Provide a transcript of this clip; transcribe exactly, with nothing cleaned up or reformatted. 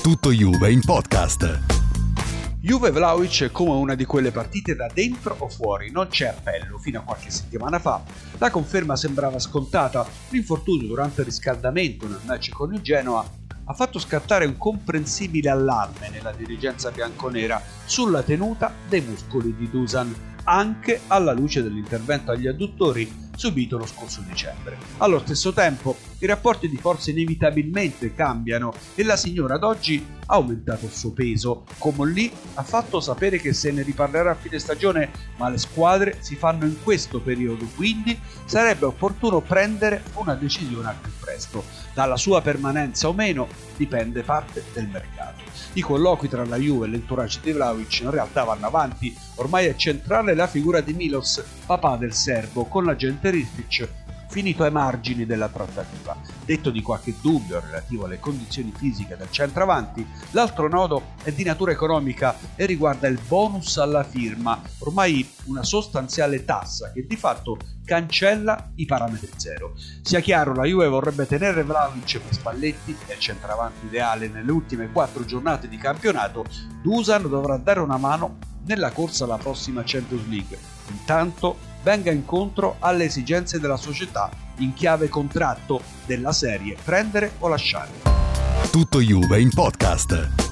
Tutto Juve in podcast. Juve-Vlahovic è come una di quelle partite da dentro o fuori, non c'è appello. Fino a qualche settimana fa la conferma sembrava scontata. L'infortunio durante il riscaldamento nel match con il Genoa ha fatto scattare un comprensibile allarme nella dirigenza bianconera sulla tenuta dei muscoli di Dusan, anche alla luce dell'intervento agli adduttori subito lo scorso dicembre. Allo stesso tempo, i rapporti di forza inevitabilmente cambiano e la signora ad oggi ha aumentato il suo peso. Comolli ha fatto sapere che se ne riparlerà a fine stagione, ma le squadre si fanno in questo periodo, quindi sarebbe opportuno prendere una decisione al più presto. Dalla sua permanenza o meno dipende parte del mercato. I colloqui tra la Juve e l'entourage di Vlahovic in realtà vanno avanti. Ormai è centrale la figura di Milos, papà del serbo, con l'agente Ristic finito ai margini della trattativa. Detto di qualche dubbio relativo alle condizioni fisiche del centravanti, l'altro nodo è di natura economica e riguarda il bonus alla firma, ormai una sostanziale tassa che di fatto cancella i parametri zero. Sia chiaro, la Juve vorrebbe tenere Vlahovic per Spalletti, è il centravanti ideale nelle ultime quattro giornate di campionato. Dusan dovrà dare una mano nella corsa alla prossima Champions League. Intanto venga incontro alle esigenze della società in chiave contratto della serie prendere o lasciare. Tutto Juve in podcast.